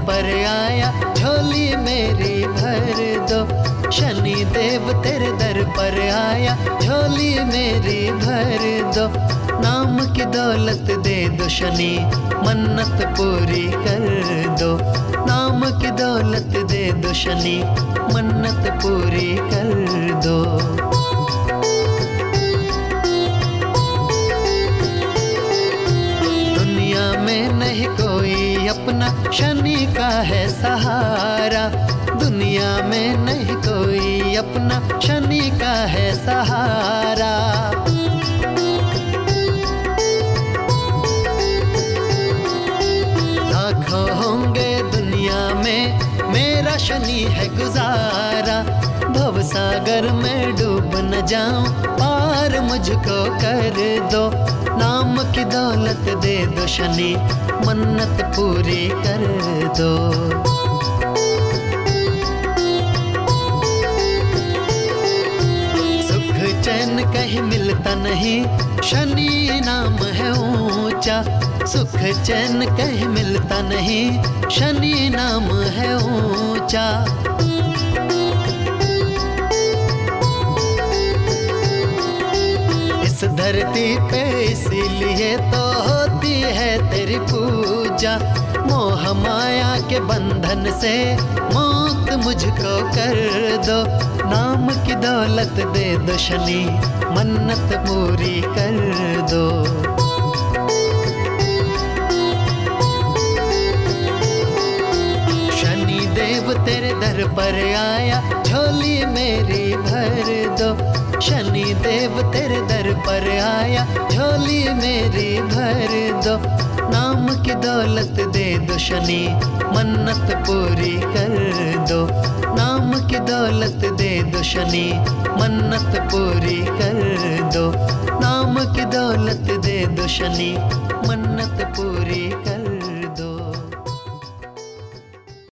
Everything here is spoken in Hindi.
पर आया, झोली मेरी भर दो। शनि देव तेरे दर पर आया, झोली मेरी भर दो। नाम की दौलत दे दो शनि, मन्नत पूरी कर दो। नाम की दौलत दे दो शनि, मन्नत पूरी कर दो। दुनिया में नहीं कोई अपना, शनि का है सहारा। दुनिया में नहीं कोई अपना, शनि का है सहारा। लाखों होंगे दुनिया में, मेरा शनि है गुजारा। भवसागर में डूब न जाऊं, पार मुझको कर दो। नाम की दौलत दे दो शनि, मन्नत पूरी कर दो। सुख चैन कहीं मिलता नहीं, शनि नाम है ऊंचा। सुख चैन कहीं मिलता नहीं, शनि नाम है ऊंचा। इस धरती पे इसीलिए तो होती है तेरी पूजा। मोह माया के बंधन से मुक्त मुझको कर दो। नाम की दौलत दे दो शनि, मन्नत पूरी कर दो। शनि देव तेरे दर पर आया, झोली मेरी भर दो। शनि देव तेरे दर पर आया, झोली मेरी भर दो। नाम की दौलत दे दो शनि, मन्नत पूरी कर दो। नाम की दौलत दे दो शनि, मन्नत पूरी कर दो। नाम की दौलत दे दो शनि, मन्नत पूरी कर